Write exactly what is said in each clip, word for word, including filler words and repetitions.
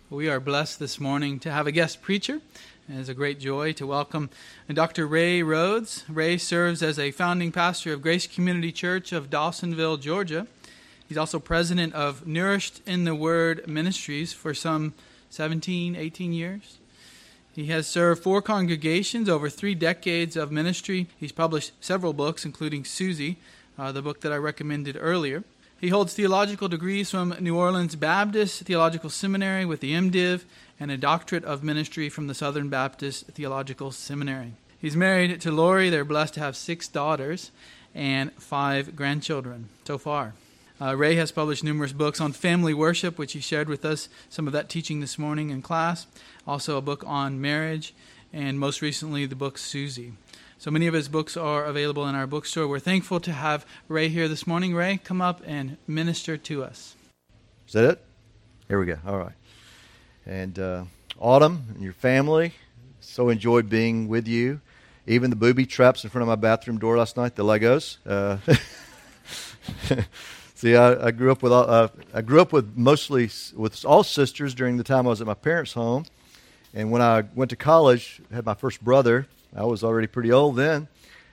We are blessed this morning to have a guest preacher. It is a great joy to welcome Doctor Ray Rhodes. Ray serves as a founding pastor of Grace Community Church of Dawsonville, Georgia. He's also president of Nourished in the Word Ministries for some seventeen, eighteen years. He has served four congregations over three decades of ministry. He's published several books, including Susie, uh, the book that I recommended earlier. He holds theological degrees from New Orleans Baptist Theological Seminary with the MDiv and a doctorate of ministry from the Southern Baptist Theological Seminary. He's married to Lori. They're blessed to have six daughters and five grandchildren so far. Uh, Ray has published numerous books on family worship, which he shared with us some of that teaching this morning in class. Also a book on marriage, and most recently the book Susie. So many of his books are available in our bookstore. We're thankful to have Ray here this morning. Ray, come up and minister to us. Is that it? Here we go. All right. And uh, Autumn and your family, so enjoyed being with you. Even the booby traps in front of my bathroom door last night, the Legos. Uh, see, I, I grew up with all, uh, I grew up with mostly with all sisters during the time I was at my parents' home, and when I went to college, I had my first brother. I was already pretty old then,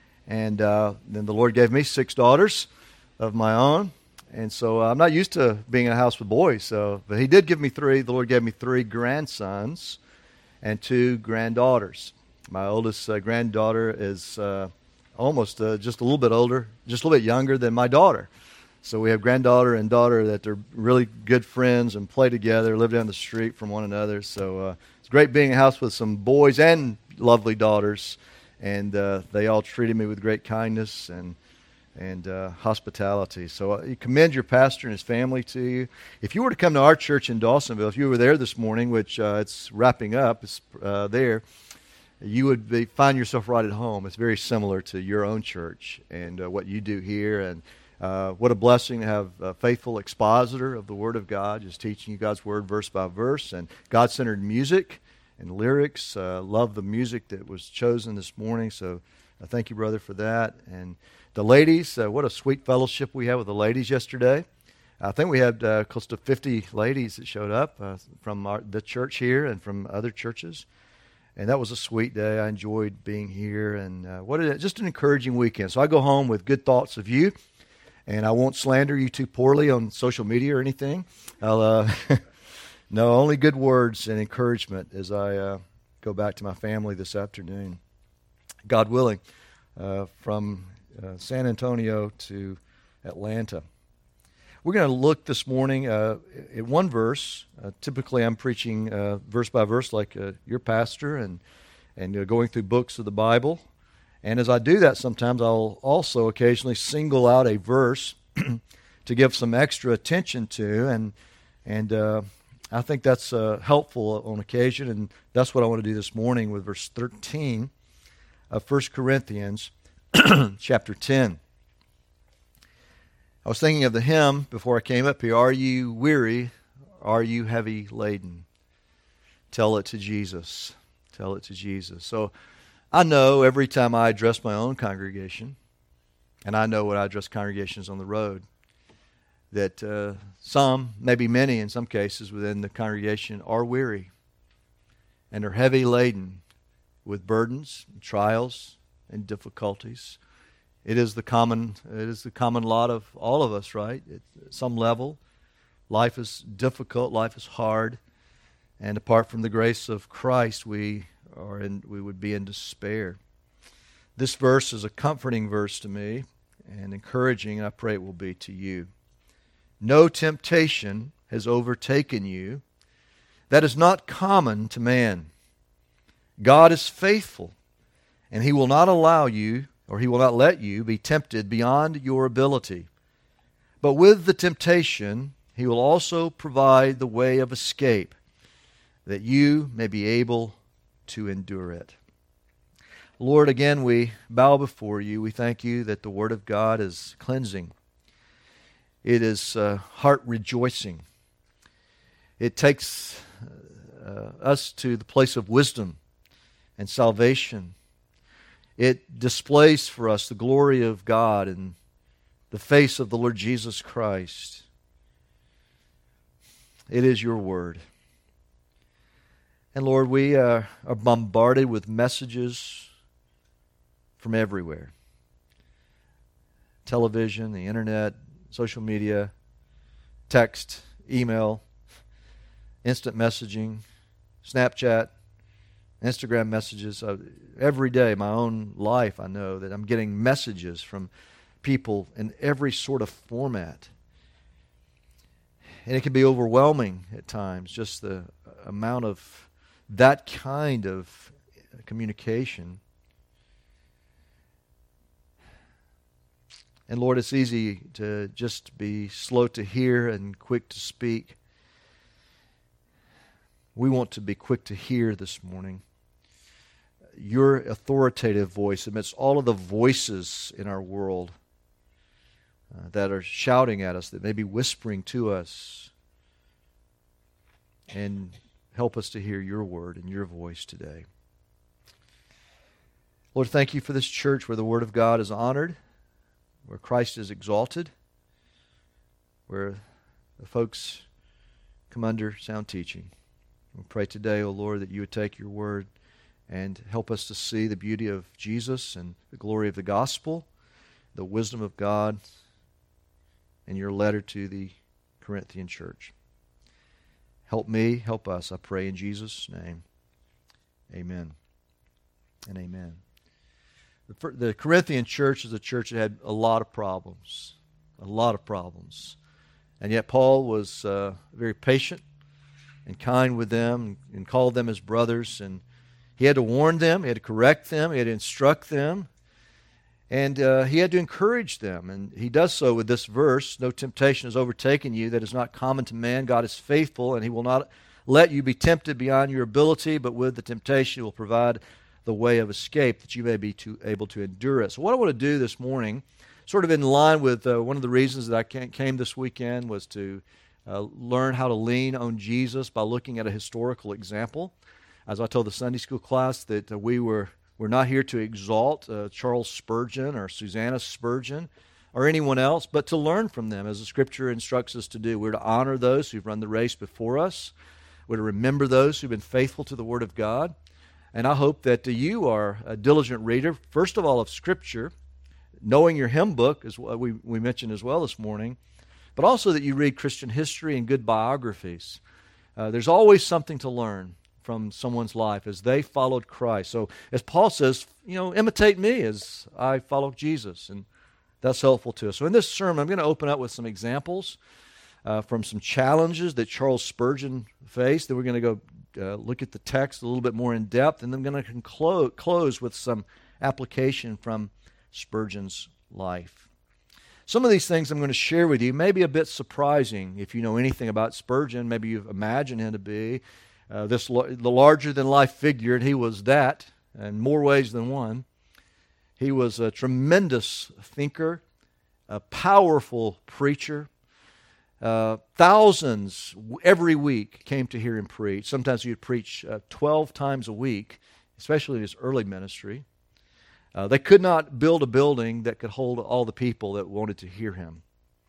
and uh, then the Lord gave me six daughters of my own, and so uh, I'm not used to being in a house with boys. So, but He did give me three. The Lord gave me three grandsons and two granddaughters. My oldest uh, granddaughter is uh, almost uh, just a little bit older, just a little bit younger than my daughter. So we have granddaughter and daughter that are really good friends and play together, live down the street from one another. So uh, it's great being in a house with some boys and lovely daughters, and uh, they all treated me with great kindness and and uh, hospitality. So I uh, commend your pastor and his family to you. If you were to come to our church in Dawsonville, if you were there this morning, which uh, it's wrapping up, it's uh, there, you would be, find yourself right at home. It's very similar to your own church and uh, what you do here. And uh, what a blessing to have a faithful expositor of the Word of God, just teaching you God's Word verse by verse, and God-centered music and lyrics. Uh, love the music that was chosen this morning, so uh, thank you, brother, for that. And the ladies, uh, what a sweet fellowship we had with the ladies yesterday. I think we had uh, close to fifty ladies that showed up uh, from our, the church here and from other churches, and that was a sweet day. I enjoyed being here, and uh, what a, just an encouraging weekend. So I go home with good thoughts of you, and I won't slander you too poorly on social media or anything. I'll... Uh, No, only good words and encouragement as I uh, go back to my family this afternoon. God willing, uh, from uh, San Antonio to Atlanta. We're going to look this morning uh, at one verse. Uh, typically I'm preaching uh, verse by verse like uh, your pastor and, and uh, going through books of the Bible. And as I do that sometimes I'll also occasionally single out a verse to give some extra attention to, and and uh, I think that's uh, helpful on occasion, and that's what I want to do this morning with verse thirteen of First Corinthians chapter ten. I was thinking of the hymn before I came up here, "Are you weary? Are you heavy laden? Tell it to Jesus. Tell it to Jesus." So I know every time I address my own congregation, and I know when I address congregations on the road, that uh, some, maybe many in some cases within the congregation, are weary and are heavy laden with burdens, and trials, and difficulties. It is the common, it is the common lot of all of us, right? At some level, life is difficult, life is hard, and apart from the grace of Christ, we are in, we would be in despair. This verse is a comforting verse to me and encouraging, and I pray it will be to you. No temptation has overtaken you that is not common to man. God is faithful, and He will not allow you, or He will not let you be tempted beyond your ability. But with the temptation, He will also provide the way of escape, that you may be able to endure it. Lord, again, we bow before you. We thank you that the Word of God is cleansing. It is uh, heart rejoicing. It takes uh, us to the place of wisdom and salvation. It displays for us the glory of God and the face of the Lord Jesus Christ. It is your word. And Lord, we uh, are bombarded with messages from everywhere. Television, the internet, social media, text, email, instant messaging, Snapchat, Instagram messages. Uh, every day, my own life, I know that I'm getting messages from people in every sort of format. And it can be overwhelming at times, just the amount of that kind of communication. And Lord, it's easy to just be slow to hear and quick to speak. We want to be quick to hear this morning your authoritative voice amidst all of the voices in our world uh, that are shouting at us, that may be whispering to us. And help us to hear your word and your voice today. Lord, thank you for this church where the word of God is honored, where Christ is exalted, where the folks come under sound teaching. We pray today, O Lord, that you would take your word and help us to see the beauty of Jesus and the glory of the gospel, the wisdom of God, and your letter to the Corinthian church. Help me, help us, I pray in Jesus' name. Amen and amen. The, the Corinthian church is a church that had a lot of problems, a lot of problems. And yet Paul was uh, very patient and kind with them and called them his brothers. And he had to warn them, he had to correct them, he had to instruct them. And uh, he had to encourage them, and he does so with this verse, no temptation has overtaken you that is not common to man. God is faithful, and he will not let you be tempted beyond your ability, but with the temptation he will provide the way of escape that you may be to, able to endure it. So what I want to do this morning, sort of in line with uh, one of the reasons that I came this weekend, was to uh, learn how to lean on Jesus by looking at a historical example. As I told the Sunday school class that uh, we were We're not here to exalt uh, Charles Spurgeon or Susanna Spurgeon or anyone else, but to learn from them as the Scripture instructs us to do. We're to honor those who've run the race before us. We're to remember those who've been faithful to the Word of God. And I hope that uh, you are a diligent reader, first of all, of Scripture, knowing your hymn book, as we, we mentioned as well this morning, but also that you read Christian history and good biographies. Uh, there's always something to learn from someone's life as they followed Christ. So as Paul says, you know, imitate me as I follow Jesus, and that's helpful to us. So in this sermon, I'm going to open up with some examples uh, from some challenges that Charles Spurgeon faced. Then we're going to go uh, look at the text a little bit more in depth, and then I'm going to conclo- close with some application from Spurgeon's life. Some of these things I'm going to share with you may be a bit surprising if you know anything about Spurgeon. Maybe you've imagined him to be Uh, this the larger-than-life figure, and he was that in more ways than one. He was a tremendous thinker, a powerful preacher. Uh, thousands every week came to hear him preach. Sometimes he would preach uh, twelve times a week, especially in his early ministry. Uh, they could not build a building that could hold all the people that wanted to hear him.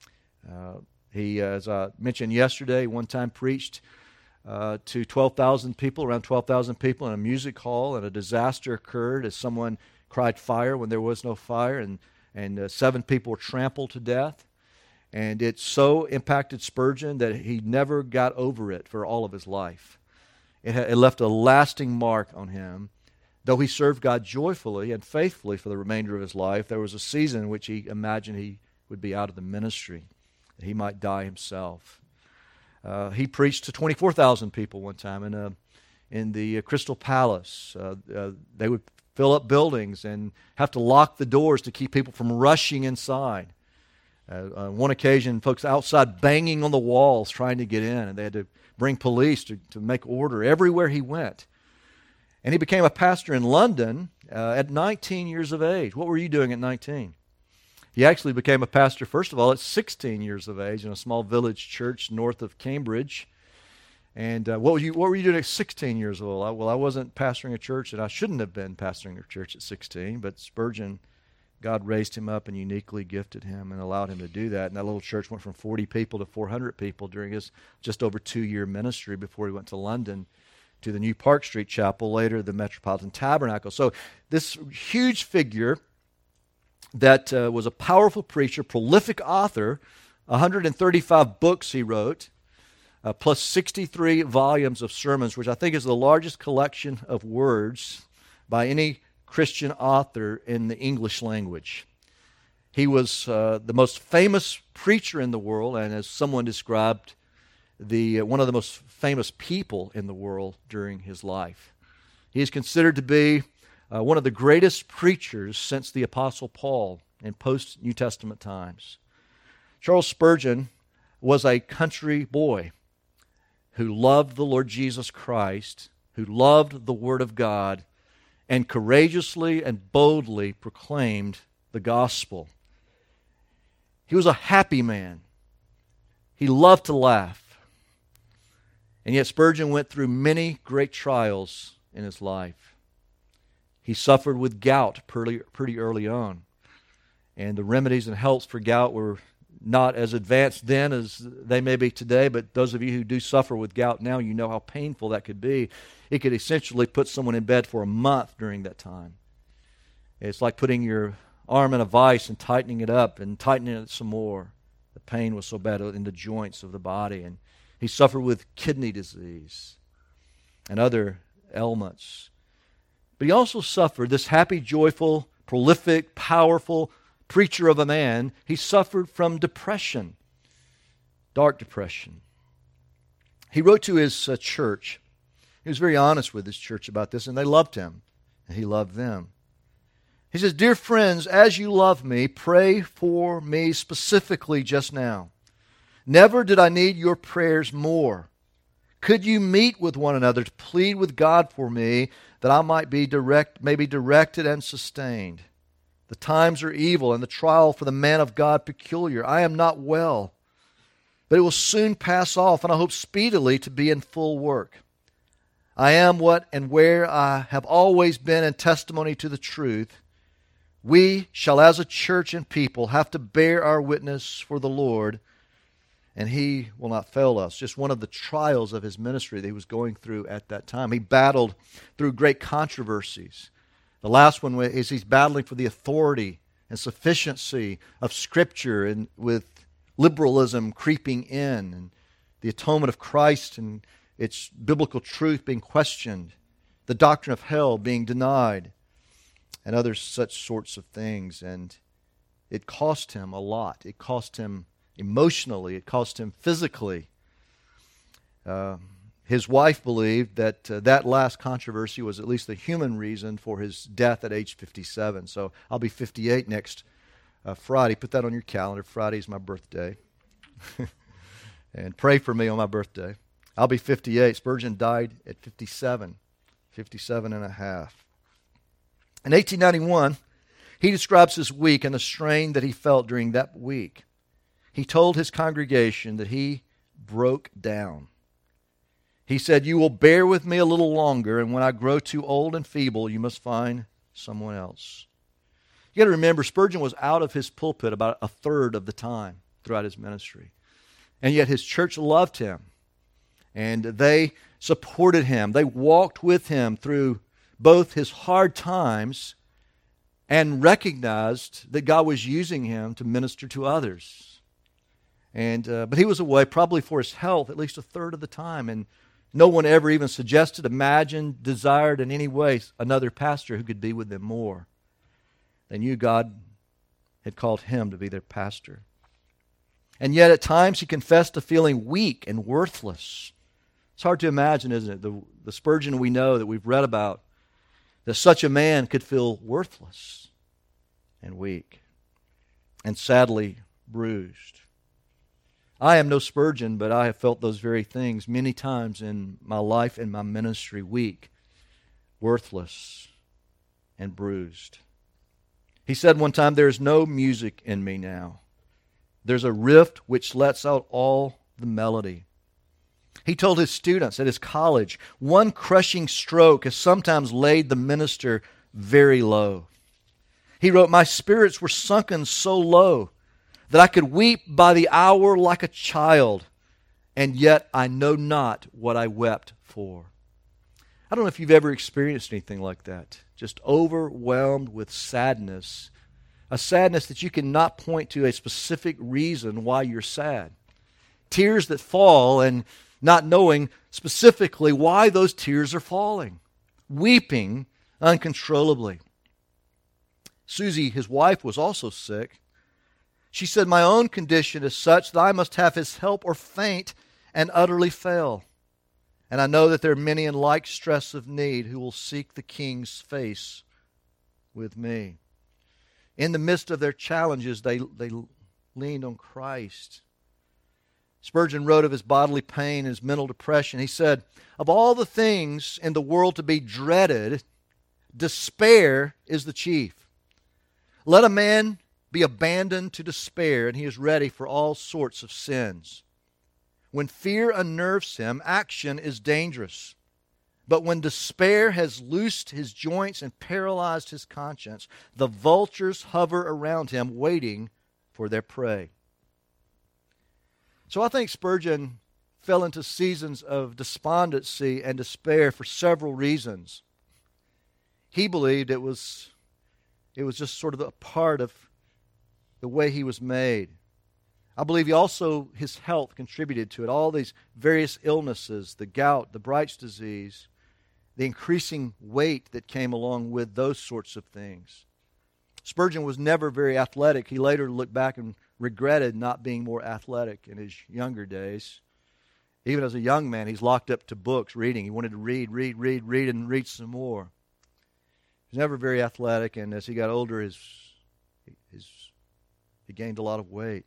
Uh, he, as I mentioned yesterday, one time preached Uh, to twelve thousand people, around twelve thousand people in a music hall, and a disaster occurred as someone cried fire when there was no fire, and, and uh, seven people were trampled to death. And it so impacted Spurgeon that he never got over it for all of his life. It, ha- it left a lasting mark on him. Though he served God joyfully and faithfully for the remainder of his life, there was a season in which he imagined he would be out of the ministry, that he might die himself. Uh, he preached to twenty-four thousand people one time in a, in the uh, Crystal Palace. Uh, uh, they would fill up buildings and have to lock the doors to keep people from rushing inside. Uh, on one occasion, folks outside banging on the walls trying to get in, and they had to bring police to, to make order everywhere he went. And he became a pastor in London uh, at nineteen years of age. What were you doing at nineteen? He actually became a pastor, first of all, at sixteen years of age in a small village church north of Cambridge. And uh, what, were you, what were you doing at sixteen years old? I, well, I wasn't pastoring a church, and I shouldn't have been pastoring a church at sixteen, but Spurgeon, God raised him up and uniquely gifted him and allowed him to do that. And that little church went from forty people to four hundred people during his just over two-year ministry before he went to London to the new Park Street Chapel, later the Metropolitan Tabernacle. So this huge figure that uh, was a powerful preacher, prolific author, one hundred thirty-five books he wrote, uh, plus sixty-three volumes of sermons, which I think is the largest collection of words by any Christian author in the English language. He was uh, the most famous preacher in the world, and as someone described, the uh, one of the most famous people in the world during his life. He is considered to be uh, one of the greatest preachers since the Apostle Paul in post-New Testament times. Charles Spurgeon was a country boy who loved the Lord Jesus Christ, who loved the Word of God, and courageously and boldly proclaimed the gospel. He was a happy man. He loved to laugh. And yet Spurgeon went through many great trials in his life. He suffered with gout pretty, pretty early on. And the remedies and helps for gout were not as advanced then as they may be today, but those of you who do suffer with gout now, you know how painful that could be. It could essentially put someone in bed for a month during that time. It's like putting your arm in a vise and tightening it up and tightening it some more. The pain was so bad in the joints of the body. And he suffered with kidney disease and other ailments. But he also suffered, this happy, joyful, prolific, powerful preacher of a man, he suffered from depression, dark depression. He wrote to his uh, church. He was very honest with his church about this, and they loved him, and he loved them. He says, "Dear friends, as you love me, pray for me specifically just now. Never did I need your prayers more. Could you meet with one another to plead with God for me that I might be direct, may be directed and sustained? The times are evil, and the trial for the man of God peculiar. I am not well, but it will soon pass off, and I hope speedily to be in full work. I am what and where I have always been in testimony to the truth. We shall, as a church and people, have to bear our witness for the Lord, and He will not fail us." Just one of the trials of his ministry that he was going through at that time. He battled through great controversies. The last one is he's battling for the authority and sufficiency of Scripture, and with liberalism creeping in, and the atonement of Christ and its biblical truth being questioned, the doctrine of hell being denied, and other such sorts of things. And it cost him a lot. It cost him emotionally. It cost him physically. Uh, His wife believed that uh, that last controversy was at least the human reason for his death at age fifty-seven. So I'll be fifty-eight next uh, Friday. Put that on your calendar. Friday is my birthday. And pray for me on my birthday. I'll be fifty-eight. Spurgeon died at fifty-seven, fifty-seven and a half. In eighteen ninety-one, he describes his week and the strain that he felt during that week. He told his congregation that he broke down. He said, "You will bear with me a little longer, and when I grow too old and feeble, you must find someone else." You got to remember, Spurgeon was out of his pulpit about a third of the time throughout his ministry. And yet his church loved him, and they supported him. They walked with him through both his hard times and recognized that God was using him to minister to others. And uh, but he was away probably for his health at least a third of the time, and no one ever even suggested, imagined, desired in any way another pastor who could be with them more. They knew God had called him to be their pastor. And yet at times he confessed to feeling weak and worthless. It's hard to imagine, isn't it? The, the Spurgeon we know that we've read about, that such a man could feel worthless and weak and sadly bruised. I am no Spurgeon, but I have felt those very things many times in my life and my ministry, weak, worthless, and bruised. He said one time, "There is no music in me now. There's a rift which lets out all the melody." He told his students at his college, "One crushing stroke has sometimes laid the minister very low." He wrote, "My spirits were sunken so low that I could weep by the hour like a child, and yet I know not what I wept for." I don't know if you've ever experienced anything like that. Just overwhelmed with sadness. A sadness that you cannot point to a specific reason why you're sad. Tears that fall and not knowing specifically why those tears are falling. Weeping uncontrollably. Susie, his wife, was also sick. She said, "My own condition is such that I must have his help or faint and utterly fail. And I know that there are many in like stress of need who will seek the King's face with me." In the midst of their challenges, they, they leaned on Christ. Spurgeon wrote of his bodily pain, his mental depression. He said, "Of all the things in the world to be dreaded, despair is the chief. Let a man be abandoned to despair, and he is ready for all sorts of sins. When fear unnerves him, action is dangerous. But when despair has loosed his joints and paralyzed his conscience, the vultures hover around him, waiting for their prey." So I think Spurgeon fell into seasons of despondency and despair for several reasons. He believed it was, it was just sort of a part of the way he was made. I believe he also, his health contributed to it. All these various illnesses, the gout, the Bright's disease, the increasing weight that came along with those sorts of things. Spurgeon was never very athletic. He later looked back and regretted not being more athletic in his younger days. Even as a young man, he's locked up to books, reading. He wanted to read, read, read, read, and read some more. He was never very athletic, and as he got older, his, his, he gained a lot of weight.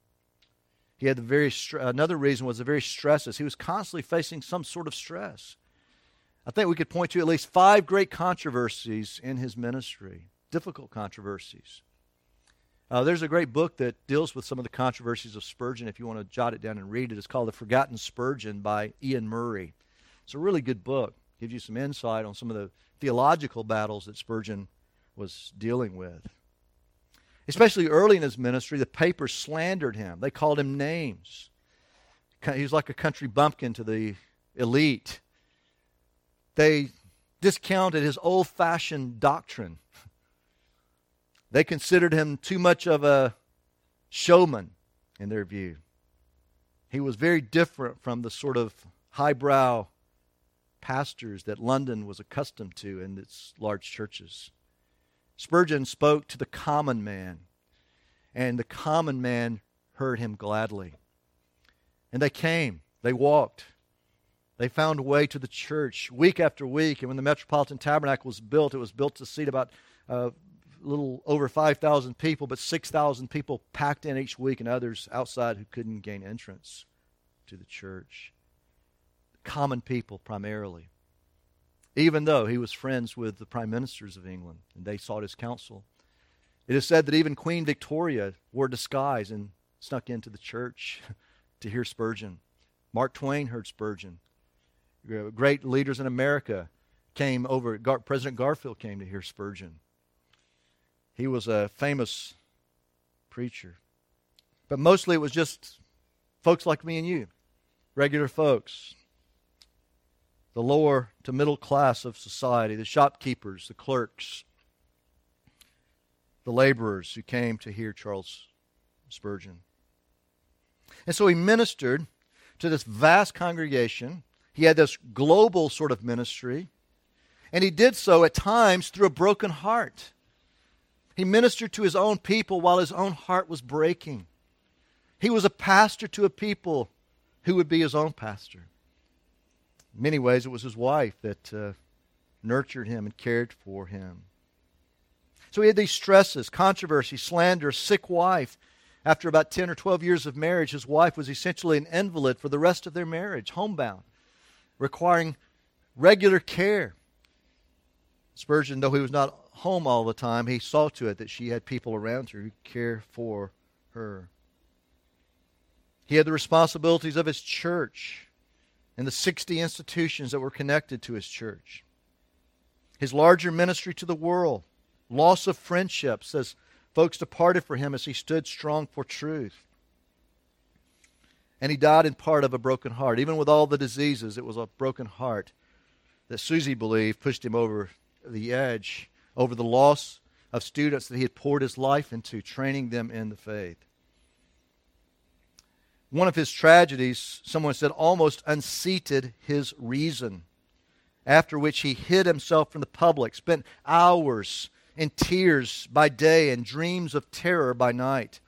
He had the very another reason was the very stresses. He was constantly facing some sort of stress. I think we could point to at least five great controversies in his ministry, difficult controversies. Uh, there's a great book that deals with some of the controversies of Spurgeon. If you want to jot it down and read it, it's called The Forgotten Spurgeon by Ian Murray. It's a really good book. It gives you some insight on some of the theological battles that Spurgeon was dealing with. Especially early in his ministry, the papers slandered him. They called him names. He was like a country bumpkin to the elite. They discounted his old-fashioned doctrine. They considered him too much of a showman in their view. He was very different from the sort of highbrow pastors that London was accustomed to in its large churches. Spurgeon spoke to the common man, and the common man heard him gladly. And they came, they walked, they found a way to the church week after week. And when the Metropolitan Tabernacle was built, it was built to seat about uh, a little over five thousand people, but six thousand people packed in each week, and others outside who couldn't gain entrance to the church. Common people primarily. Even though he was friends with the prime ministers of England, and they sought his counsel. It is said that even Queen Victoria wore disguise and snuck into the church to hear Spurgeon. Mark Twain heard Spurgeon. Great leaders in America came over. Gar- President Garfield came to hear Spurgeon. He was a famous preacher. But mostly it was just folks like me and you, regular folks. The lower to middle class of society, the shopkeepers, the clerks, the laborers who came to hear Charles Spurgeon. And so he ministered to this vast congregation. He had this global sort of ministry. And he did so at times through a broken heart. He ministered to his own people while his own heart was breaking. He was a pastor to a people who would be his own pastor. In many ways, it was his wife that uh, nurtured him and cared for him. So he had these stresses, controversy, slander, sick wife. After about ten or twelve years of marriage, his wife was essentially an invalid for the rest of their marriage, homebound, requiring regular care. Spurgeon, though he was not home all the time, he saw to it that she had people around her who care for her. He had the responsibilities of his church and the sixty institutions that were connected to his church. His larger ministry to the world, loss of friendships as folks departed for him as he stood strong for truth. And he died in part of a broken heart. Even with all the diseases, it was a broken heart that Susie believed pushed him over the edge, over the loss of students that he had poured his life into, training them in the faith. One of his tragedies, someone said, almost unseated his reason, after which he hid himself from the public, spent hours in tears by day and dreams of terror by night.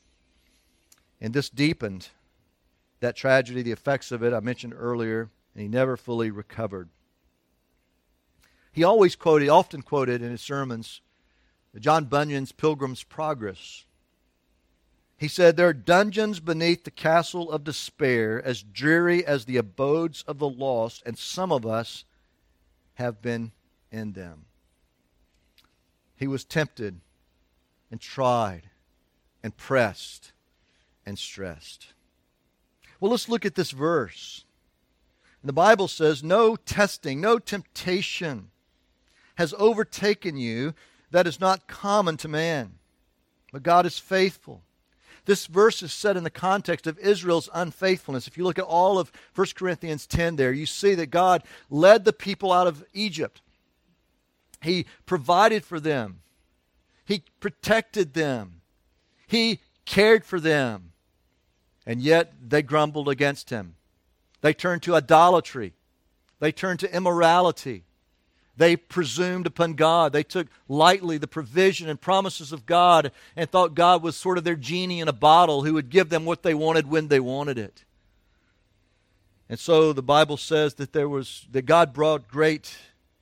And this deepened that tragedy, the effects of it, I mentioned earlier, and he never fully recovered. He always quoted, often quoted in his sermons, John Bunyan's Pilgrim's Progress. He said, "There are dungeons beneath the castle of despair, as dreary as the abodes of the lost, and some of us have been in them." He was tempted and tried and pressed and stressed. Well, let's look at this verse. The Bible says, no testing, no temptation has overtaken you that is not common to man. But God is faithful. This verse is set in the context of Israel's unfaithfulness. If you look at all of First Corinthians ten there, you see that God led the people out of Egypt. He provided for them. He protected them. He cared for them. And yet they grumbled against Him. They turned to idolatry. They turned to immorality. They presumed upon God. They took lightly the provision and promises of God and thought God was sort of their genie in a bottle who would give them what they wanted when they wanted it. And so the Bible says that there was that God brought great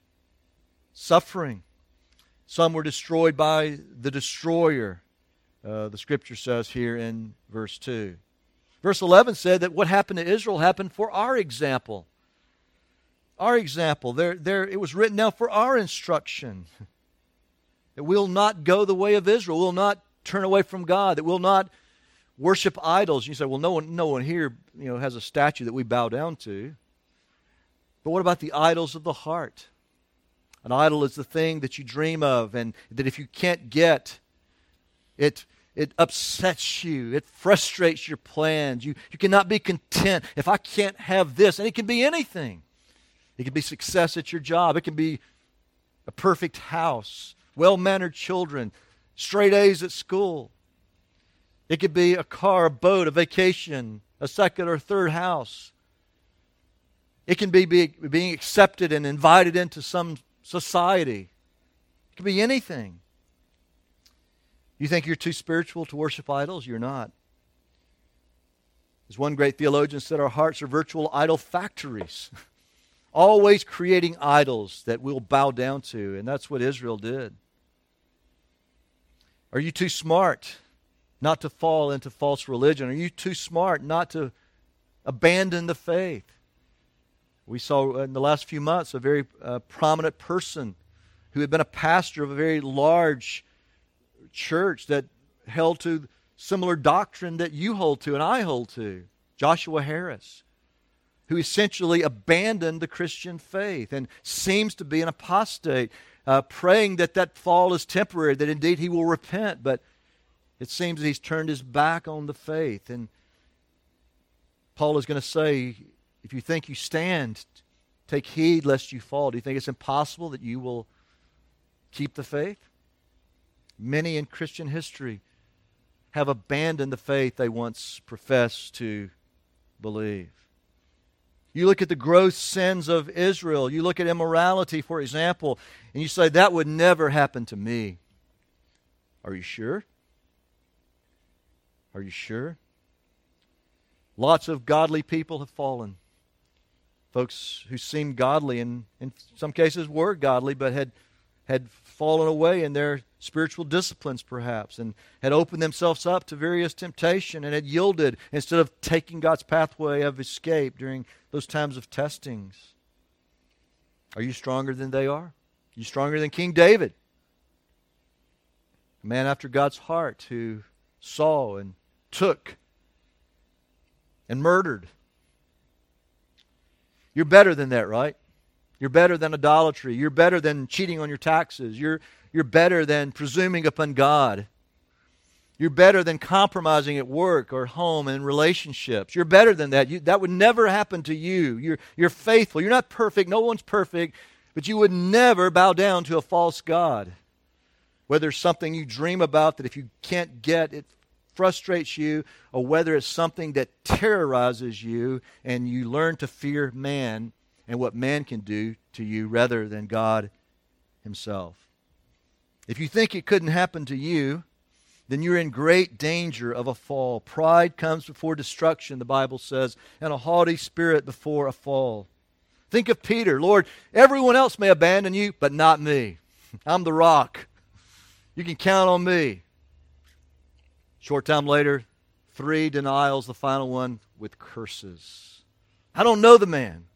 suffering. Some were destroyed by the destroyer, uh, the Scripture says here in verse two. Verse eleven said that what happened to Israel happened for our example. Our example. There, there, it was written down for our instruction. That we'll not go the way of Israel. We'll not turn away from God. That we'll not worship idols. You say, well, no one, no one here, you know, has a statue that we bow down to. But what about the idols of the heart? An idol is the thing that you dream of, and that if you can't get, it it upsets you. It frustrates your plans. You you cannot be content. If I can't have this, and it can be anything. It can be success at your job. It can be a perfect house, well-mannered children, straight A's at school. It could be a car, a boat, a vacation, a second or third house. It can be, be being accepted and invited into some society. It can be anything. You think you're too spiritual to worship idols? You're not. As one great theologian said, our hearts are virtual idol factories. Always creating idols that we'll bow down to. And that's what Israel did. Are you too smart not to fall into false religion? Are you too smart not to abandon the faith? We saw in the last few months a very uh, prominent person who had been a pastor of a very large church that held to similar doctrine that you hold to and I hold to. Joshua Harris, who essentially abandoned the Christian faith and seems to be an apostate, uh, praying that that fall is temporary, that indeed he will repent. But it seems that he's turned his back on the faith. And Paul is going to say, if you think you stand, take heed lest you fall. Do you think it's impossible that you will keep the faith? Many in Christian history have abandoned the faith they once professed to believe. You look at the gross sins of Israel. You look at immorality, for example, and you say, that would never happen to me. Are you sure? Are you sure? Lots of godly people have fallen. Folks who seemed godly and in some cases were godly, but had, had fallen away in their spiritual disciplines perhaps, and had opened themselves up to various temptation and had yielded instead of taking God's pathway of escape during those times of testings. Are you stronger than they are? Are you stronger than King David? A man after God's heart who saw and took and murdered. You're better than that, right? You're better than idolatry. You're better than cheating on your taxes. You're, you're better than presuming upon God. You're better than compromising at work or home and in relationships. You're better than that. You, that would never happen to you. You're, you're faithful. You're not perfect. No one's perfect. But you would never bow down to a false god. Whether it's something you dream about that if you can't get, it frustrates you, or whether it's something that terrorizes you and you learn to fear man and what man can do to you rather than God himself. If you think it couldn't happen to you, then you're in great danger of a fall. Pride comes before destruction, the Bible says, and a haughty spirit before a fall. Think of Peter. Lord, everyone else may abandon you, but not me. I'm the rock. You can count on me. Short time later, three denials, the final one with curses. I don't know the man.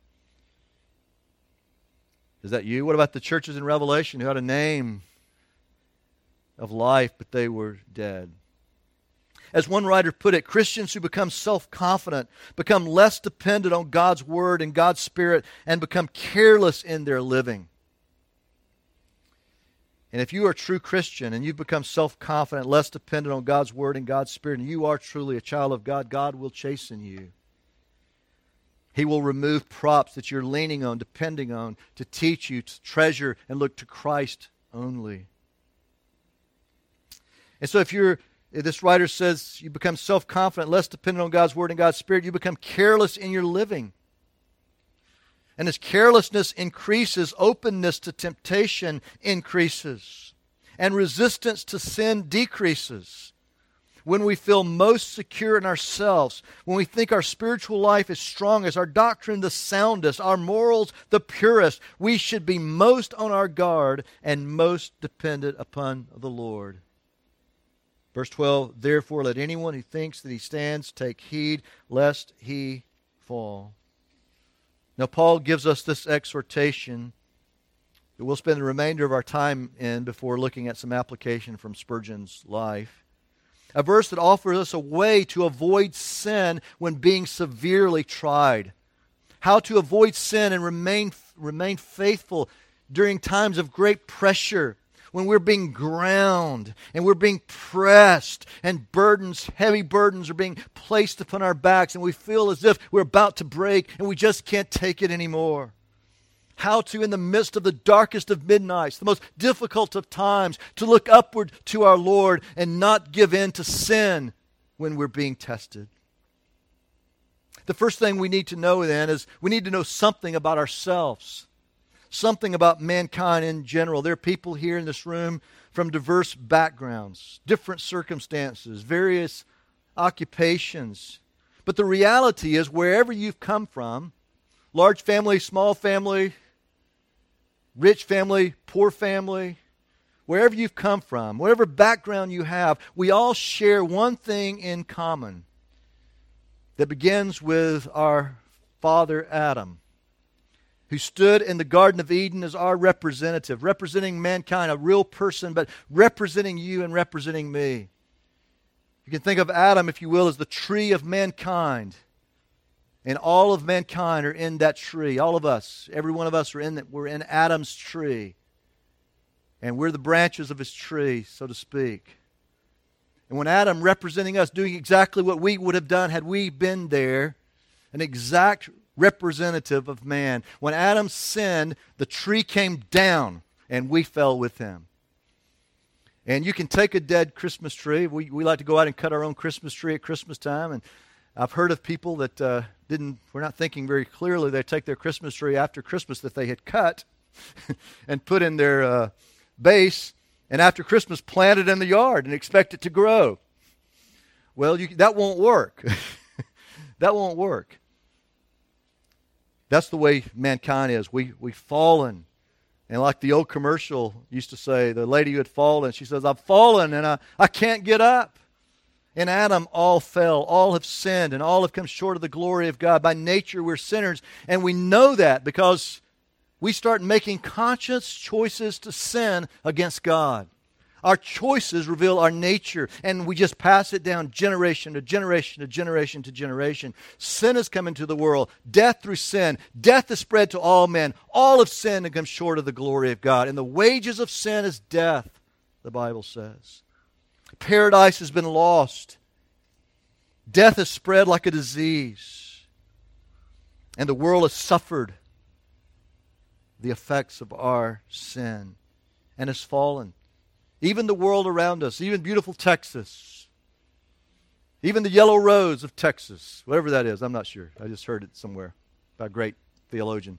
Is that you? What about the churches in Revelation who had a name of life, but they were dead? As one writer put it, Christians who become self-confident become less dependent on God's Word and God's Spirit and become careless in their living. And if you are a true Christian and you've become self-confident, less dependent on God's Word and God's Spirit, and you are truly a child of God, God will chasten you. He will remove props that you're leaning on, depending on, to teach you to treasure and look to Christ only. And so if you're, this writer says, you become self-confident, less dependent on God's Word and God's Spirit, you become careless in your living. And as carelessness increases, openness to temptation increases. And resistance to sin decreases. When we feel most secure in ourselves, when we think our spiritual life is strongest, our doctrine the soundest, our morals the purest, we should be most on our guard and most dependent upon the Lord. Verse twelve, therefore let anyone who thinks that he stands take heed lest he fall. Now Paul gives us this exhortation that we'll spend the remainder of our time in before looking at some application from Spurgeon's life. A verse that offers us a way to avoid sin when being severely tried. How to avoid sin and remain, remain faithful during times of great pressure, when we're being ground and we're being pressed and burdens, heavy burdens are being placed upon our backs and we feel as if we're about to break and we just can't take it anymore. How to, in the midst of the darkest of midnights, the most difficult of times, to look upward to our Lord and not give in to sin when we're being tested. The first thing we need to know then is we need to know something about ourselves. Something about mankind in general. There are people here in this room from diverse backgrounds, different circumstances, various occupations. But the reality is, wherever you've come from, large family, small family, rich family, poor family, wherever you've come from, whatever background you have, we all share one thing in common that begins with our father Adam, who stood in the Garden of Eden as our representative, representing mankind, a real person, but representing you and representing me. You can think of Adam, if you will, as the tree of mankind. And all of mankind are in that tree. All of us, every one of us are in that. We're in Adam's tree. And we're the branches of his tree, so to speak. And when Adam, representing us, doing exactly what we would have done had we been there, an exact representative of man. When Adam sinned, the tree came down and we fell with him. And you can take a dead Christmas tree. We, we like to go out and cut our own Christmas tree at Christmas time. And I've heard of people that uh, didn't, were not thinking very clearly. They take their Christmas tree after Christmas that they had cut and put in their uh, base, and after Christmas plant it in the yard and expect it to grow. Well, you, that won't work. That won't work. That's the way mankind is. We, we've fallen. And like the old commercial used to say, the lady who had fallen, she says, I've fallen and I, I can't get up. In Adam, all fell, all have sinned, and all have come short of the glory of God. By nature, we're sinners, and we know that because we start making conscious choices to sin against God. Our choices reveal our nature, and we just pass it down generation to generation to generation to generation. Sin has come into the world, death through sin. Death is spread to all men. All have sinned and come short of the glory of God. And the wages of sin is death, the Bible says. Paradise has been lost. Death has spread like a disease. And the world has suffered the effects of our sin and has fallen. Even the world around us, even beautiful Texas, even the yellow rose of Texas, whatever that is, I'm not sure. I just heard it somewhere by a great theologian.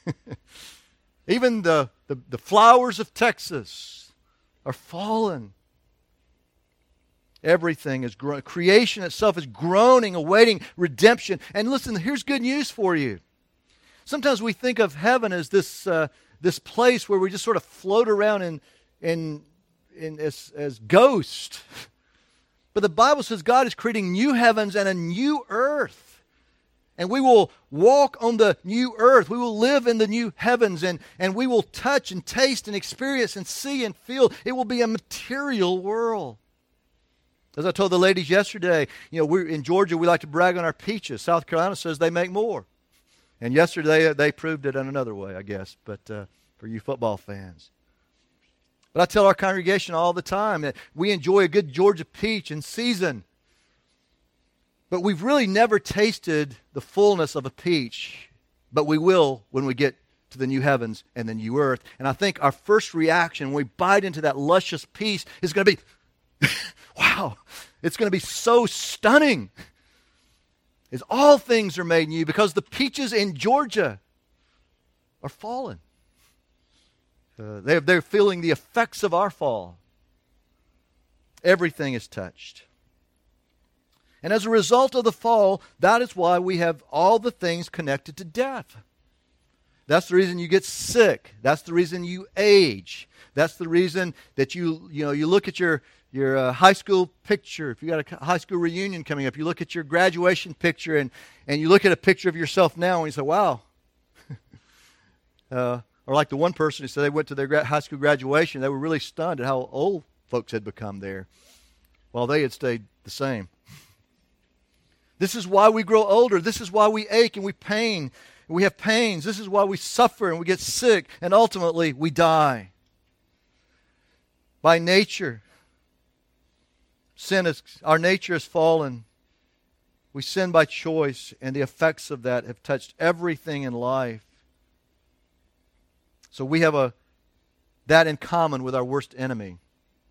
Even the, the, the flowers of Texas are fallen. Everything is groaning. Creation itself is groaning, awaiting redemption. And listen, here's good news for you. Sometimes we think of heaven as this uh, this place where we just sort of float around in in in as, as ghosts. But the Bible says God is creating new heavens and a new earth. And we will walk on the new earth. We will live in the new heavens. And, and we will touch and taste and experience and see and feel. It will be a material world. As I told the ladies yesterday, you know, we're in Georgia, we like to brag on our peaches. South Carolina says they make more. And yesterday they proved it in another way, I guess, but uh, for you football fans. But I tell our congregation all the time that we enjoy a good Georgia peach in season. But we've really never tasted the fullness of a peach. But we will when we get to the new heavens and the new earth. And I think our first reaction when we bite into that luscious peach is going to be, wow, it's going to be so stunning. Is all things are made new because the peaches in Georgia are fallen. Uh, they're, they're feeling the effects of our fall. Everything is touched. And as a result of the fall, that is why we have all the things connected to death. That's the reason you get sick. That's the reason you age. That's the reason that you, you know, you look at your, your uh, high school picture. If you got a high school reunion coming up, you look at your graduation picture and, and you look at a picture of yourself now and you say, wow. uh, or like the one person who said they went to their gra- high school graduation, they were really stunned at how old folks had become there while they had stayed the same. This is why we grow older. This is why we ache and we pain. We have pains. This is why we suffer and we get sick. And ultimately, we die. By nature, sin is, our nature has fallen. We sin by choice. And the effects of that have touched everything in life. So we have a that in common with our worst enemy.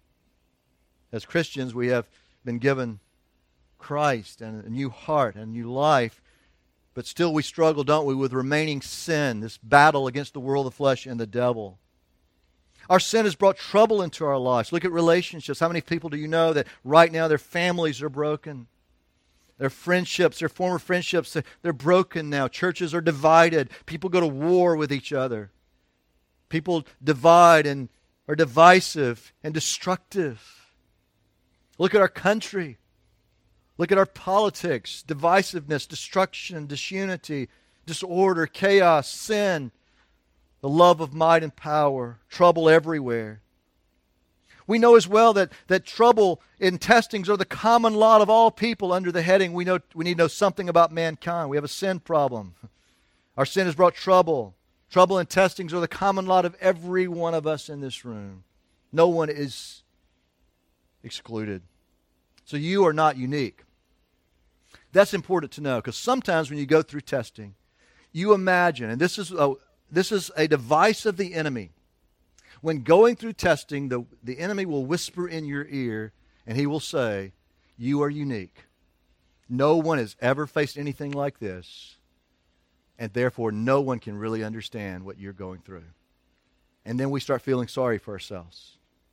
As Christians, we have been given Christ and a new heart and a new life. But still we struggle, don't we, with remaining sin, this battle against the world of flesh and the devil. Our sin has brought trouble into our lives. Look at relationships. How many people do you know that right now their families are broken? Their friendships, their former friendships, they're broken now. Churches are divided. People go to war with each other. People divide and are divisive and destructive. Look at our country. Look at our politics, divisiveness, destruction, disunity, disorder, chaos, sin, the love of might and power, trouble everywhere. We know as well that, that trouble in testings are the common lot of all people under the heading we know we need to know something about mankind. We have a sin problem. Our sin has brought trouble. Trouble and testings are the common lot of every one of us in this room. No one is excluded. So you are not unique. That's important to know because sometimes when you go through testing, you imagine, and this is a, this is a device of the enemy. When going through testing, the, the enemy will whisper in your ear and he will say, you are unique. No one has ever faced anything like this, and therefore no one can really understand what you're going through. And then we start feeling sorry for ourselves.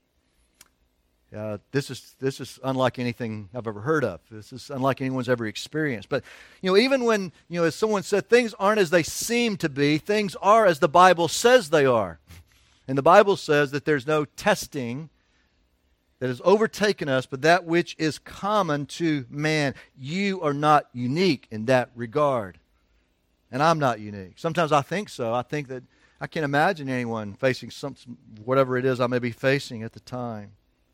Uh, this is this is unlike anything I've ever heard of. This is unlike anyone's ever experienced. But you know, even when you know, as someone said, things aren't as they seem to be. Things are as the Bible says they are. And the Bible says that there's no testing that has overtaken us, but that which is common to man. You are not unique in that regard, and I'm not unique. Sometimes I think so. I think that I can't imagine anyone facing some whatever it is I may be facing at the time.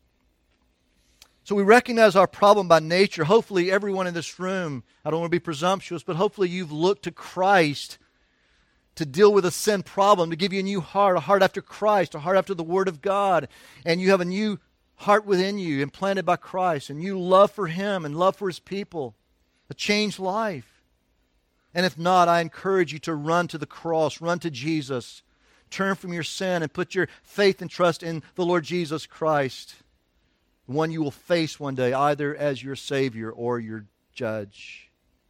So we recognize our problem by nature. Hopefully everyone in this room, I don't want to be presumptuous, but hopefully you've looked to Christ to deal with a sin problem, to give you a new heart, a heart after Christ, a heart after the Word of God. And you have a new heart within you, implanted by Christ, and you love for Him and love for His people, a changed life. And if not, I encourage you to run to the cross, run to Jesus, turn from your sin and put your faith and trust in the Lord Jesus Christ, the one you will face one day, either as your Savior or your Judge.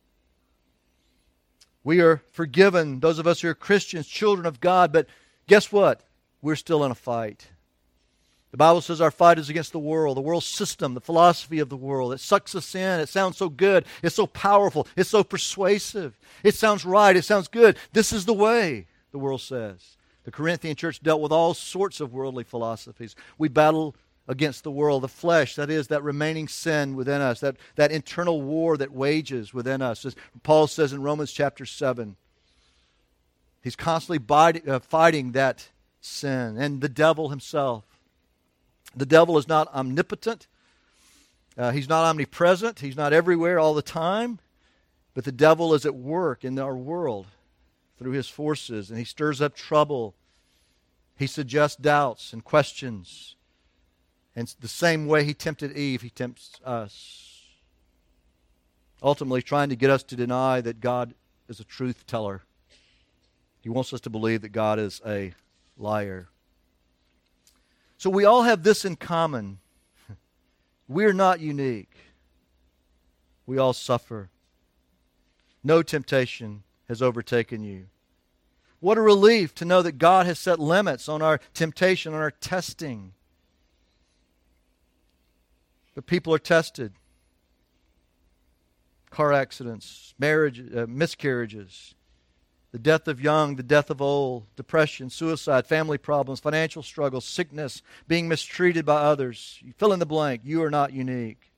We are forgiven, those of us who are Christians, children of God, but guess what? We're still in a fight. The Bible says our fight is against the world, the world system, the philosophy of the world. It sucks us in. It sounds so good. It's so powerful. It's so persuasive. It sounds right. It sounds good. This is the way, the world says. The Corinthian church dealt with all sorts of worldly philosophies. We battle against the world, the flesh, that is, that remaining sin within us, that, that internal war that wages within us. As Paul says in Romans chapter seven, he's constantly bide, uh, fighting that sin, and the devil himself. The devil is not omnipotent. Uh, he's not omnipresent. He's not everywhere all the time. But the devil is at work in our world through his forces, and he stirs up trouble. He suggests doubts and questions. And the same way he tempted Eve, he tempts us. Ultimately, trying to get us to deny that God is a truth teller. He wants us to believe that God is a liar. So we all have this in common. We're not unique. We all suffer. No temptation has overtaken you. What a relief to know that God has set limits on our temptation, on our testing. But people are tested. Car accidents, marriage, uh, miscarriages, the death of young, the death of old, depression, suicide, family problems, financial struggles, sickness, being mistreated by others. You fill in the blank. You are not unique.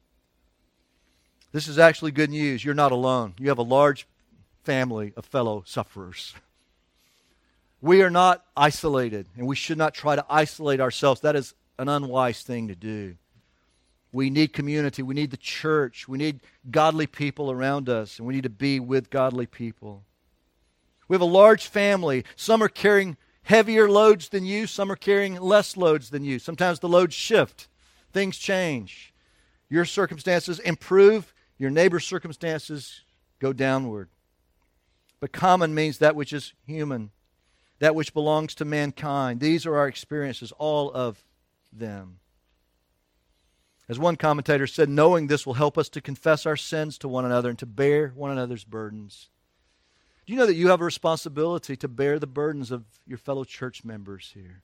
This is actually good news. You're not alone. You have a large family of fellow sufferers. We are not isolated, and we should not try to isolate ourselves. That is an unwise thing to do. We need community. We need the church. We need godly people around us, and we need to be with godly people. We have a large family. Some are carrying heavier loads than you. Some are carrying less loads than you. Sometimes the loads shift. Things change. Your circumstances improve. Your neighbor's circumstances go downward. But common means that which is human, that which belongs to mankind. These are our experiences, all of them. As one commentator said, knowing this will help us to confess our sins to one another and to bear one another's burdens. Do you know that you have a responsibility to bear the burdens of your fellow church members here?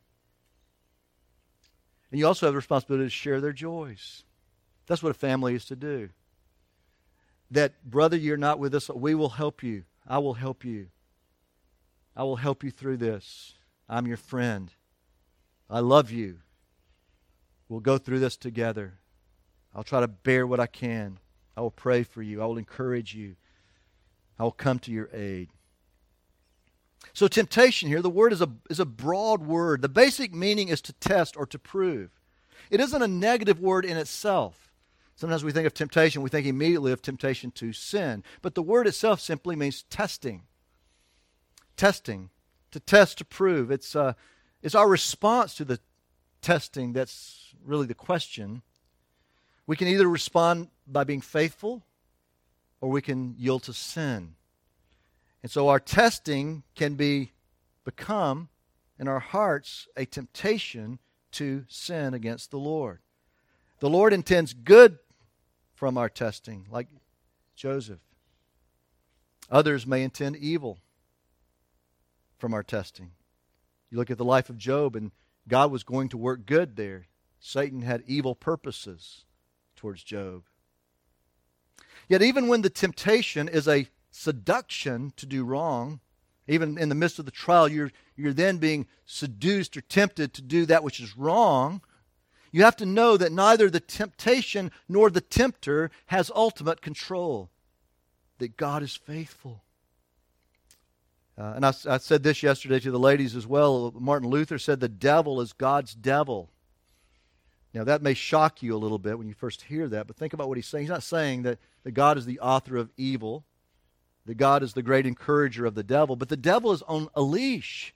And you also have a responsibility to share their joys. That's what a family is to do. That, brother, you're not with us. We will help you. I will help you. I will help you through this. I'm your friend. I love you. We'll go through this together. I'll try to bear what I can. I will pray for you. I will encourage you. I will come to your aid. So temptation here, the word is a, is a broad word. The basic meaning is to test or to prove. It isn't a negative word in itself. Sometimes we think of temptation, we think immediately of temptation to sin. But the word itself simply means testing. Testing. To test, to prove. It's, uh, it's our response to the testing that's really the question. We can either respond by being faithful, or we can yield to sin. And so our testing can be become, in our hearts, a temptation to sin against the Lord. The Lord intends good from our testing, like Joseph. Others may intend evil from our testing. You look at the life of Job, and God was going to work good there. Satan had evil purposes towards Job. Yet even when the temptation is a seduction to do wrong, even in the midst of the trial, you're, you're then being seduced or tempted to do that which is wrong, you have to know that neither the temptation nor the tempter has ultimate control, that God is faithful. Uh, and I, I said this yesterday to the ladies as well. Martin Luther said the devil is God's devil. Now, that may shock you a little bit when you first hear that, but think about what he's saying. He's not saying that, that God is the author of evil, that God is the great encourager of the devil, but the devil is on a leash.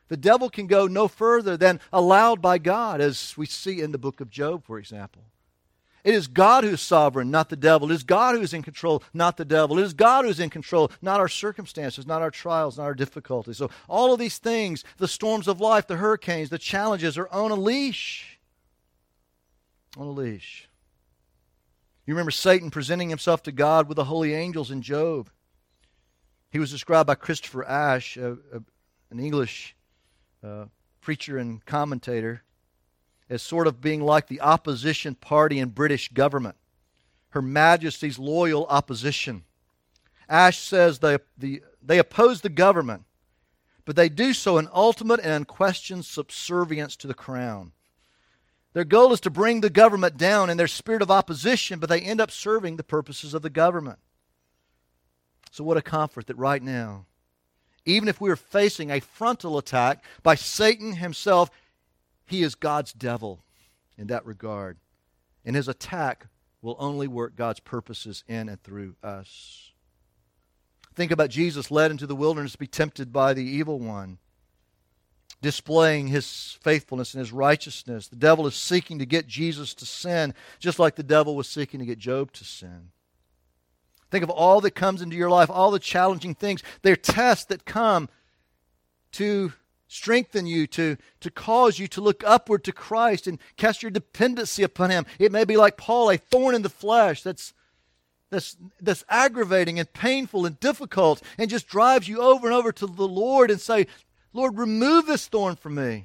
The devil can go no further than allowed by God, as we see in the book of Job, for example. It is God who is sovereign, not the devil. It is God who is in control, not the devil. It is God who is in control, not our circumstances, not our trials, not our difficulties. So all of these things, the storms of life, the hurricanes, the challenges, are on a leash. On a leash. You remember Satan presenting himself to God with the holy angels in Job. He was described by Christopher Ashe, a, a, an English uh, preacher and commentator, as sort of being like the opposition party in British government, Her Majesty's loyal opposition. Ashe says they, the, they oppose the government, but they do so in ultimate and unquestioned subservience to the crown. Their goal is to bring the government down in their spirit of opposition, but they end up serving the purposes of the government. So what a comfort that right now, even if we are facing a frontal attack by Satan himself, he is God's devil in that regard. And his attack will only work God's purposes in and through us. Think about Jesus led into the wilderness to be tempted by the evil one, displaying his faithfulness and his righteousness. The devil is seeking to get Jesus to sin, just like the devil was seeking to get Job to sin. Think of all that comes into your life, all the challenging things. They're tests that come to strengthen you, to, to cause you to look upward to Christ and cast your dependency upon Him. It may be like Paul, a thorn in the flesh that's, that's, that's aggravating and painful and difficult and just drives you over and over to the Lord and say, Lord, remove this thorn from me.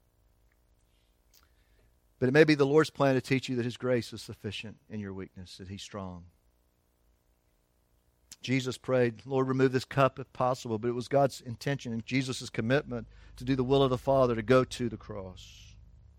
But it may be the Lord's plan to teach you that His grace is sufficient in your weakness, that He's strong. Jesus prayed, Lord, remove this cup if possible, but it was God's intention and Jesus' commitment to do the will of the Father, to go to the cross.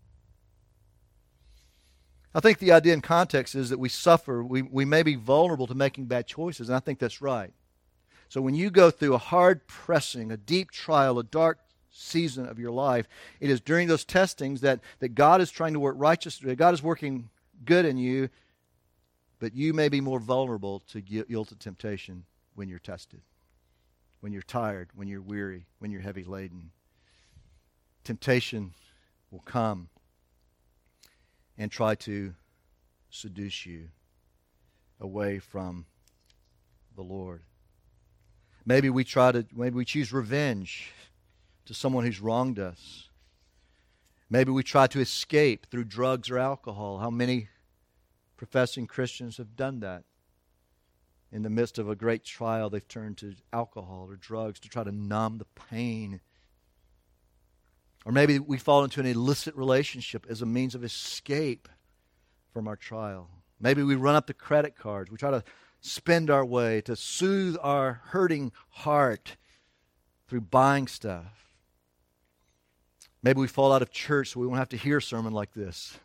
I think the idea in context is that we suffer, we, we may be vulnerable to making bad choices, and I think that's right. So when you go through a hard pressing, a deep trial, a dark season of your life, it is during those testings that, that God is trying to work righteously, God is working good in you, but you may be more vulnerable to yield to temptation when you're tested, when you're tired, when you're weary, when you're heavy laden. Temptation will come and try to seduce you away from the Lord. Maybe we try to, maybe we choose revenge to someone who's wronged us. Maybe we try to escape through drugs or alcohol. How many professing Christians have done that? In the midst of a great trial, they've turned to alcohol or drugs to try to numb the pain. Or maybe we fall into an illicit relationship as a means of escape from our trial. Maybe we run up the credit cards. We try to spend our way to soothe our hurting heart through buying stuff. Maybe we fall out of church so we won't have to hear a sermon like this.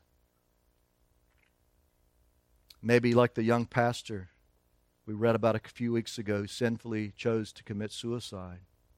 Maybe like the young pastor we read about a few weeks ago who sinfully chose to commit suicide.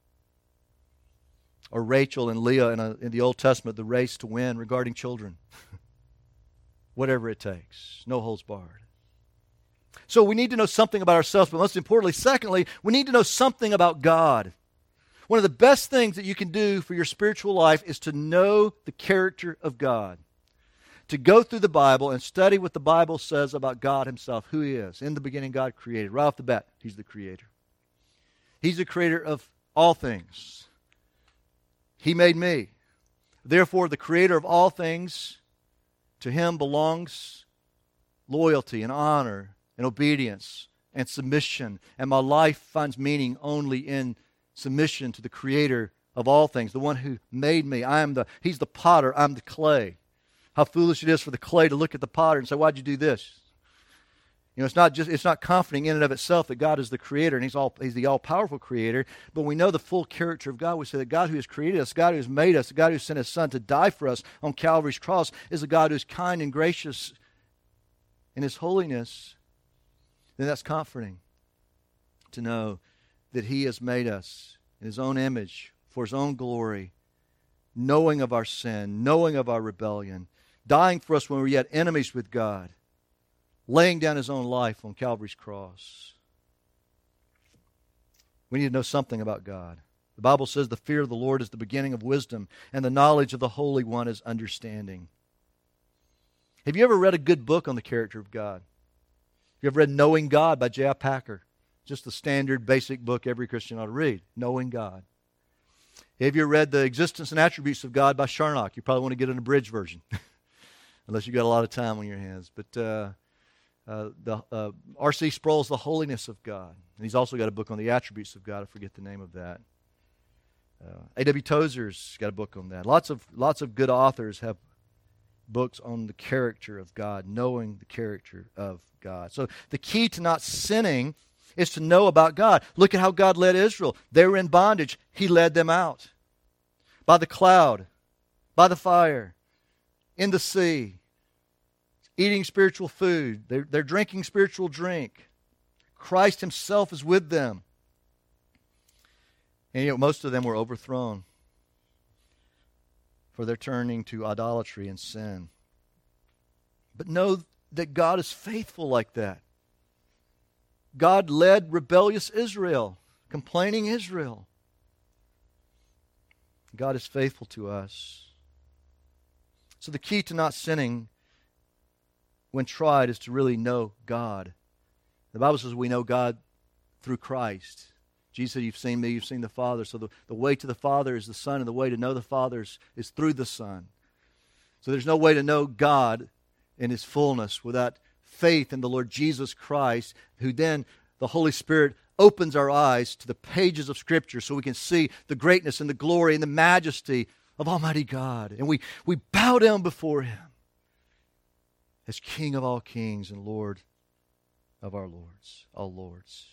Or Rachel and Leah in, a, in the Old Testament, the race to win regarding children. Whatever it takes. No holds barred. So we need to know something about ourselves, but most importantly, secondly, we need to know something about God. One of the best things that you can do for your spiritual life is to know the character of God. To go through the Bible and study what the Bible says about God Himself, who He is. In the beginning, God created. Right off the bat, He's the Creator. He's the Creator of all things. He made me. Therefore, the Creator of all things, to Him belongs loyalty and honor and obedience and submission. And my life finds meaning only in submission to the Creator of all things, the one who made me. I am the, He's the potter, I'm the clay. How foolish it is for the clay to look at the potter and say, why'd you do this? You know, it's not just it's not comforting in and of itself that God is the Creator and He's all He's the all-powerful Creator, but we know the full character of God. We say that God who has created us, God who has made us, the God who sent His Son to die for us on Calvary's cross is a God who is kind and gracious in His holiness. Then that's comforting to know that He has made us in His own image for His own glory, knowing of our sin, knowing of our rebellion, dying for us when we were yet enemies with God, laying down His own life on Calvary's cross. We need to know something about God. The Bible says the fear of the Lord is the beginning of wisdom, and the knowledge of the Holy One is understanding. Have you ever read a good book on the character of God? Have you ever read Knowing God by J I Packer? Just the standard basic book every Christian ought to read, Knowing God. Have you ever read The Existence and Attributes of God by Charnock? You probably want to get an abridged version, unless you've got a lot of time on your hands. But uh, uh, the uh, R C Sproul's The Holiness of God. And he's also got a book on the attributes of God. I forget the name of that. Uh, A W Tozer's got a book on that. Lots of lots of good authors have books on the character of God, knowing the character of God. So the key to not sinning is to know about God. Look at how God led Israel. They were in bondage. He led them out. By the cloud, by the fire, in the sea, eating spiritual food. They're, they're drinking spiritual drink. Christ Himself is with them. And you know, most of them were overthrown for their turning to idolatry and sin. But know that God is faithful like that. God led rebellious Israel, complaining Israel. God is faithful to us. So the key to not sinning when tried is to really know God. The Bible says we know God through Christ. Jesus said, you've seen me, you've seen the Father. So the, the way to the Father is the Son, and the way to know the Father is, is through the Son. So there's no way to know God in His fullness without faith in the Lord Jesus Christ, who then the Holy Spirit opens our eyes to the pages of Scripture so we can see the greatness and the glory and the majesty of Almighty God. And we, we bow down before Him as King of all kings and Lord of our lords, all lords.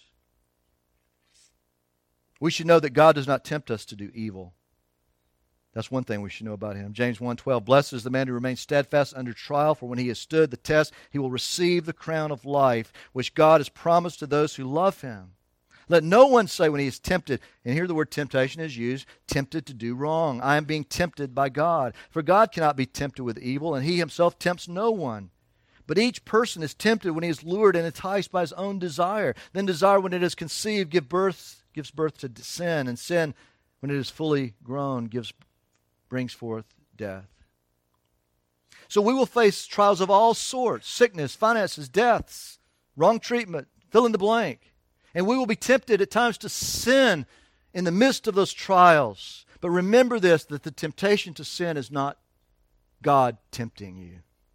We should know that God does not tempt us to do evil. That's one thing we should know about Him. James one twelve, blessed is the man who remains steadfast under trial, for when he has stood the test, he will receive the crown of life, which God has promised to those who love Him. Let no one say when he is tempted, and here the word temptation is used, tempted to do wrong. I am being tempted by God. For God cannot be tempted with evil, and He Himself tempts no one. But each person is tempted when he is lured and enticed by his own desire. Then desire, when it is conceived, give birth, gives birth to sin, and sin, when it is fully grown, gives brings forth death. So we will face trials of all sorts, sickness, finances, deaths, wrong treatment, fill in the blank. And we will be tempted at times to sin in the midst of those trials. But remember this, that the temptation to sin is not God tempting you.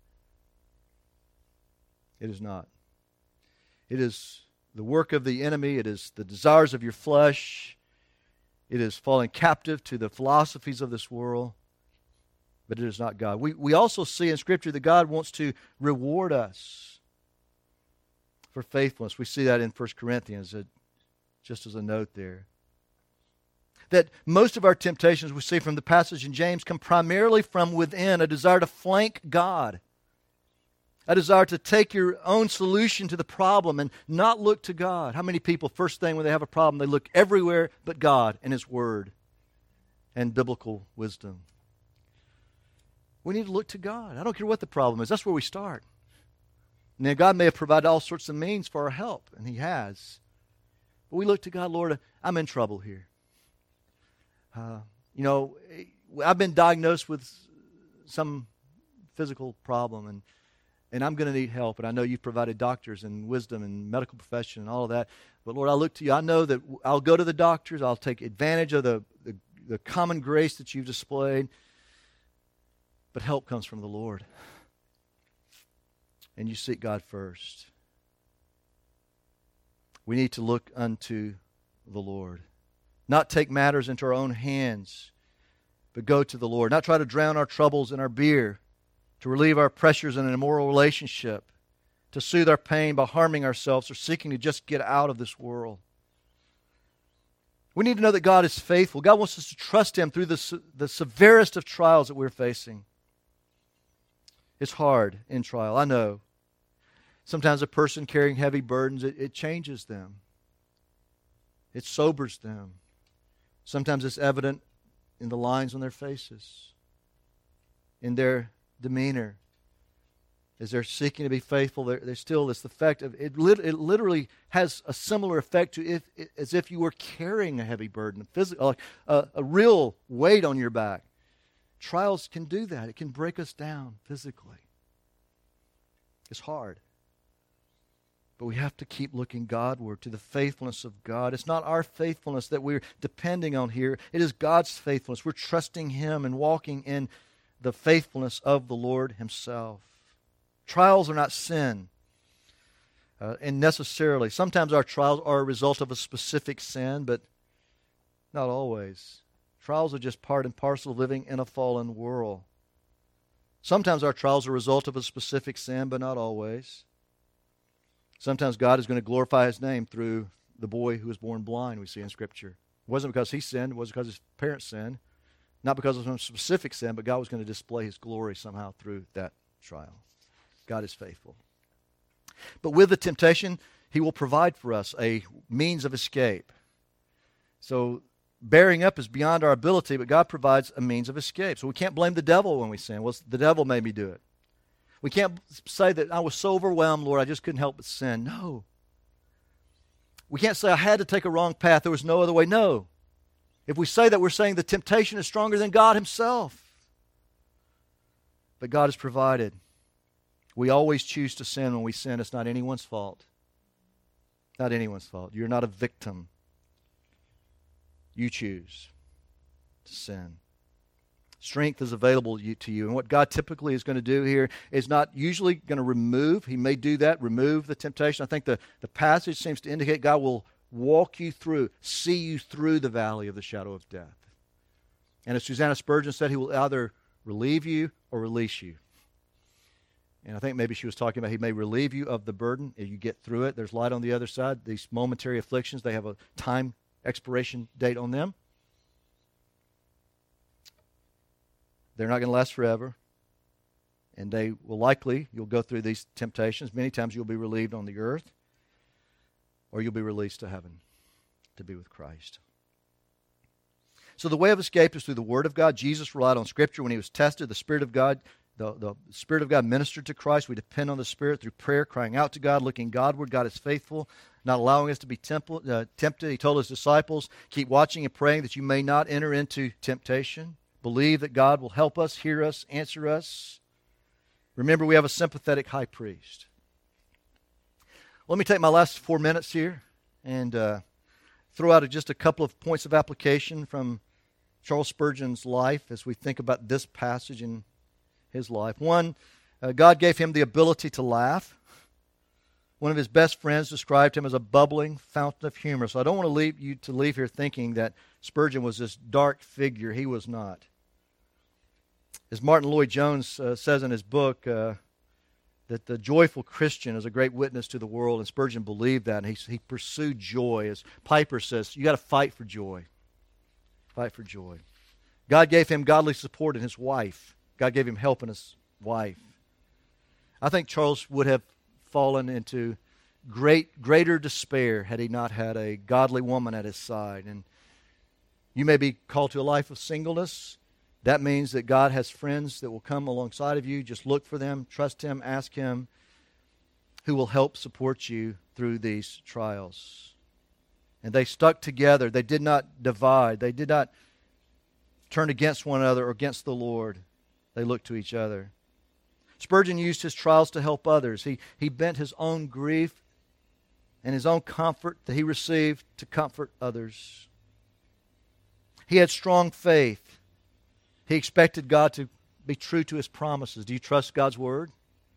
It is not. It is the work of the enemy. It is the desires of your flesh. It is falling captive to the philosophies of this world. But it is not God. We, we also see in Scripture that God wants to reward us for faithfulness. We see that in First Corinthians, uh, just as a note there. That most of our temptations we see from the passage in James come primarily from within, a desire to flank God. A desire to take your own solution to the problem and not look to God. How many people, first thing when they have a problem, they look everywhere but God and His Word and biblical wisdom? We need to look to God. I don't care what the problem is. That's where we start. Now, God may have provided all sorts of means for our help, and He has. But we look to God, Lord, I'm in trouble here. Uh, you know, I've been diagnosed with some physical problem, and And I'm going to need help. And I know you've provided doctors and wisdom and medical profession and all of that. But Lord, I look to you. I know that I'll go to the doctors. I'll take advantage of the, the, the common grace that you've displayed. But help comes from the Lord. And you seek God first. We need to look unto the Lord. Not take matters into our own hands, but go to the Lord. Not try to drown our troubles in our beer, to relieve our pressures in an immoral relationship, to soothe our pain by harming ourselves or seeking to just get out of this world. We need to know that God is faithful. God wants us to trust Him through the, the severest of trials that we're facing. It's hard in trial, I know. Sometimes a person carrying heavy burdens, it, it changes them. It sobers them. Sometimes it's evident in the lines on their faces, in their demeanor. as they're seeking to be faithful, they're, they're still this effect of it. Lit, it literally has a similar effect to if as if you were carrying a heavy burden, a physical, like a, a real weight on your back. Trials can do that. It can break us down physically. It's hard. But we have to keep looking Godward, to the faithfulness of God. It's not our faithfulness that we're depending on here. It is God's faithfulness. We're trusting Him and walking in the faithfulness of the Lord Himself. Trials are not sin. Uh, and necessarily. Sometimes our trials are a result of a specific sin, but not always. Trials are just part and parcel of living in a fallen world. Sometimes our trials are a result of a specific sin, but not always. Sometimes God is going to glorify His name through the boy who was born blind, we see in Scripture. It wasn't because he sinned, it wasn't because his parents sinned, not because of some specific sin, but God was going to display His glory somehow through that trial. God is faithful. But with the temptation, He will provide for us a means of escape. So bearing up is beyond our ability, but God provides a means of escape. So we can't blame the devil when we sin. Well, the devil made me do it. We can't say that I was so overwhelmed, Lord, I just couldn't help but sin. No. We can't say I had to take a wrong path. There was no other way. No. If we say that, we're saying the temptation is stronger than God Himself. But God has provided. We always choose to sin when we sin. It's not anyone's fault. Not anyone's fault. You're not a victim. You choose to sin. Strength is available to you. And what God typically is going to do here is not usually going to remove. He may do that, remove the temptation. I think the, the passage seems to indicate God will walk you through, see you through the valley of the shadow of death. And as Susanna Spurgeon said, He will either relieve you or release you. And I think maybe she was talking about He may relieve you of the burden. If you get through it, there's light on the other side. These momentary afflictions, they have a time expiration date on them. They're not going to last forever. And they will likely, you'll go through these temptations. Many times you'll be relieved on the earth, or you'll be released to heaven to be with Christ. So the way of escape is through the Word of God. Jesus relied on Scripture when He was tested. The Spirit of God, the, the Spirit of God ministered to Christ. We depend on the Spirit through prayer, crying out to God, looking Godward. God is faithful, not allowing us to be temp- uh, tempted. He told His disciples, keep watching and praying that you may not enter into temptation. Believe that God will help us, hear us, answer us. Remember, we have a sympathetic high priest. Let me take my last four minutes here and uh, throw out just a couple of points of application from Charles Spurgeon's life as we think about this passage in his life. One, uh, God gave him the ability to laugh. One of his best friends described him as a bubbling fountain of humor. So I don't want to leave you to leave here thinking that Spurgeon was this dark figure. He was not. As Martin Lloyd-Jones uh, says in his book, uh, that the joyful Christian is a great witness to the world, and Spurgeon believed that, and he, he pursued joy. As Piper says, you got to fight for joy. Fight for joy. God gave him godly support in his wife. God gave him help in his wife. I think Charles would have fallen into great, greater despair had he not had a godly woman at his side. And you may be called to a life of singleness. That means that God has friends that will come alongside of you. Just look for them, trust Him, ask Him, who will help support you through these trials. And they stuck together. They did not divide. They did not turn against one another or against the Lord. They looked to each other. Spurgeon used his trials to help others. He, he bent his own grief and his own comfort that he received to comfort others. He had strong faith. He expected God to be true to His promises. Do you trust God's Word?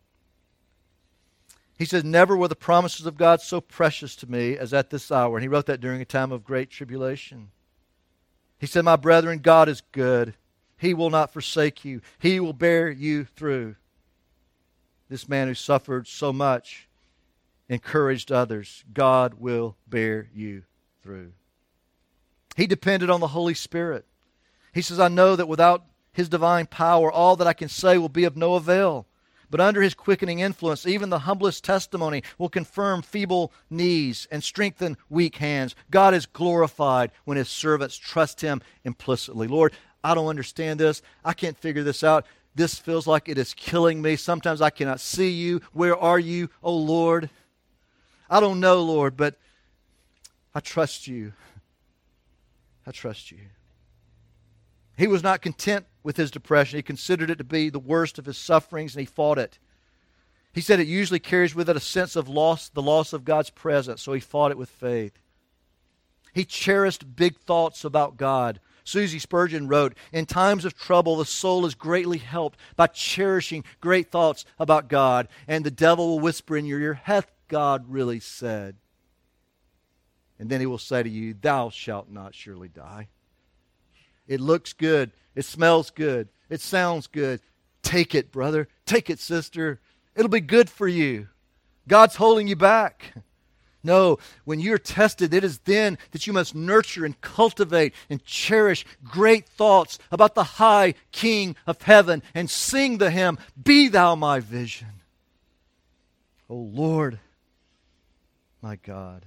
He says, never were the promises of God so precious to me as at this hour. And he wrote that during a time of great tribulation. He said, my brethren, God is good. He will not forsake you. He will bear you through. This man who suffered so much encouraged others. God will bear you through. He depended on the Holy Spirit. He says, I know that without His divine power, all that I can say will be of no avail. But under His quickening influence, even the humblest testimony will confirm feeble knees and strengthen weak hands. God is glorified when His servants trust Him implicitly. Lord, I don't understand this. I can't figure this out. This feels like it is killing me. Sometimes I cannot see you. Where are you, oh Lord? I don't know, Lord, but I trust you. I trust you. He was not content with his depression. He considered it to be the worst of his sufferings, and he fought it. He said it usually carries with it a sense of loss, the loss of God's presence, so he fought it with faith. He cherished big thoughts about God. Susie Spurgeon wrote, "In times of trouble, the soul is greatly helped by cherishing great thoughts about God, and the devil will whisper in your ear, 'Hath God really said?' And then he will say to you, 'Thou shalt not surely die.'" It looks good. It smells good. It sounds good. Take it, brother. Take it, sister. It'll be good for you. God's holding you back. No, when you're tested, it is then that you must nurture and cultivate and cherish great thoughts about the high King of heaven and sing the hymn, "Be thou my vision." O Lord, my God.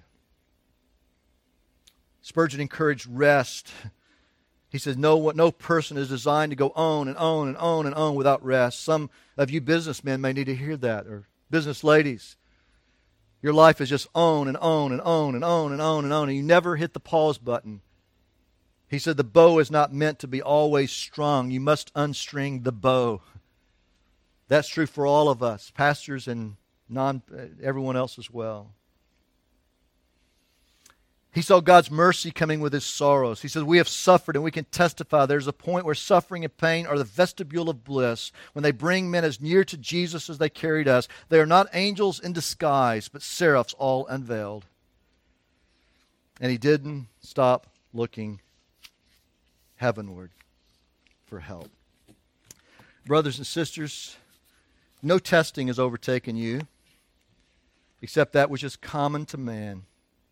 Spurgeon encouraged rest. He says, no, no person is designed to go on and on and on and on without rest. Some of you businessmen may need to hear that, or business ladies. Your life is just on and on and on and on and on and on, and you never hit the pause button. He said the bow is not meant to be always strung. You must unstring the bow. That's true for all of us, pastors and non everyone else as well. He saw God's mercy coming with His sorrows. He says, we have suffered and we can testify. There's a point where suffering and pain are the vestibule of bliss. When they bring men as near to Jesus as they carried us, they are not angels in disguise, but seraphs all unveiled. And he didn't stop looking heavenward for help. Brothers and sisters, no testing has overtaken you except that which is common to man.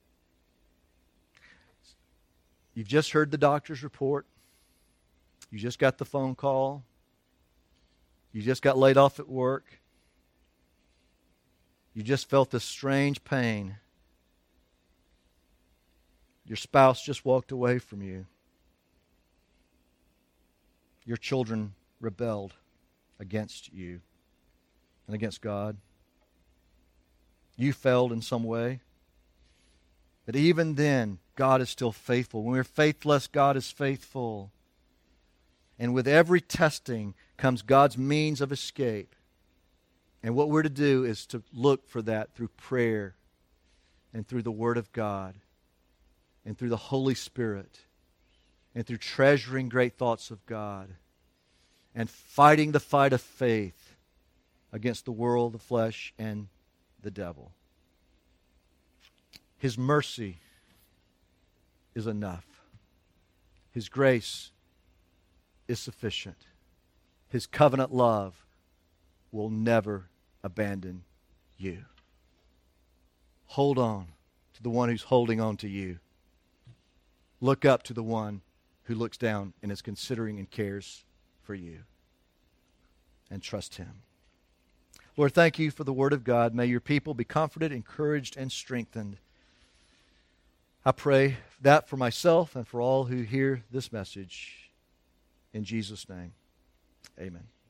You've just heard the doctor's report. You just got the phone call. You just got laid off at work. You just felt this strange pain. Your spouse just walked away from you. Your children rebelled against you and against God. You failed in some way. But even then, God is still faithful. When we're faithless, God is faithful. And with every testing comes God's means of escape. And what we're to do is to look for that through prayer and through the Word of God and through the Holy Spirit and through treasuring great thoughts of God and fighting the fight of faith against the world, the flesh, and the devil. His mercy is enough. His grace is sufficient. His covenant love will never abandon you. Hold on to the one who's holding on to you. Look up to the one who looks down and is considering and cares for you. And trust Him. Lord, thank you for the Word of God. May your people be comforted, encouraged, and strengthened. I pray that for myself and for all who hear this message. In Jesus' name, amen.